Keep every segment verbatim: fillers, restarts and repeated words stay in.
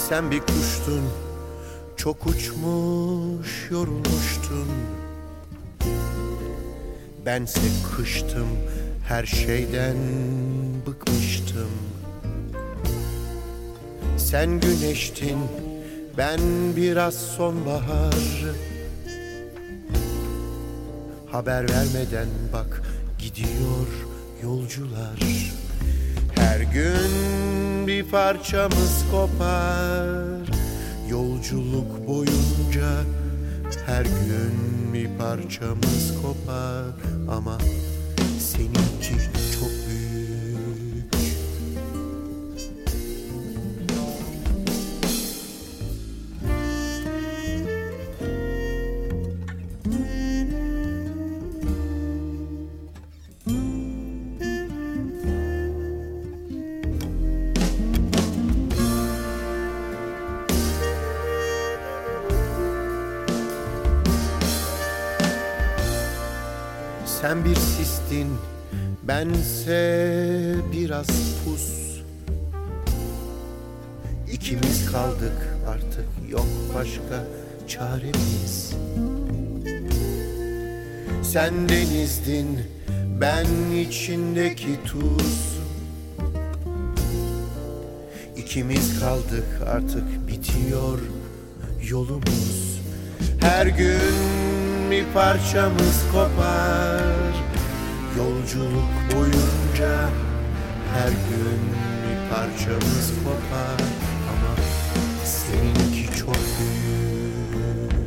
Sen bir kuştun, çok uçmuş yorulmuştun. Bense kıştım, her şeyden bıkmıştım. Sen güneştin, ben biraz sonbahar. Haber vermeden bak gidiyor yolcular. Her gün bir parçamız kopar. Yolculuk boyunca her gün bir parçamız kopar. Ama seninki çok büyük. Sen bir sistin, bense biraz pus. İkimiz kaldık, artık yok başka çaremiz. Sen denizdin, ben içindeki tuz. İkimiz kaldık, artık bitiyor yolumuz. Her gün bir parçamız kopar. Yolculuk boyunca her gün bir parçamız kopar. Ama seninki çok büyük.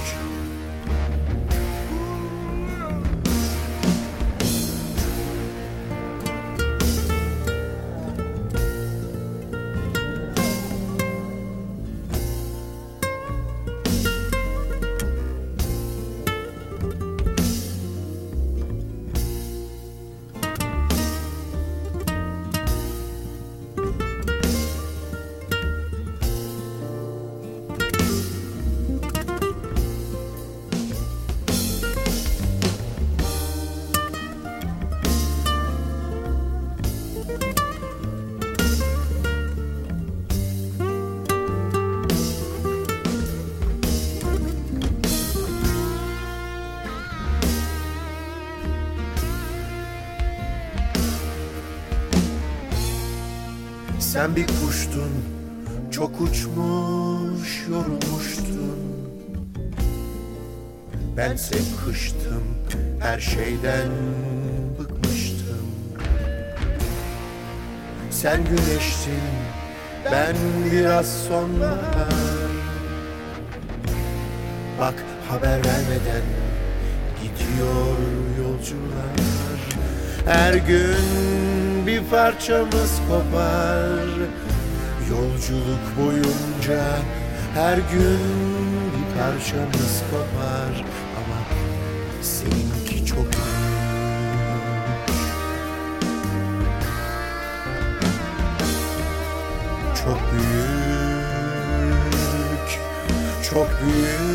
Sen bir kuştun, çok uçmuş yorulmuştun. Bense kıştım, her şeyden bıkmıştım. Sen güneştin, ben biraz sonbahar. Bak haber vermeden gidiyor yolcular. Her gün bir parçamız kopar. Yolculuk boyunca her gün bir parçamız kopar. Ama seninki çok büyük. Çok büyük. Çok büyük.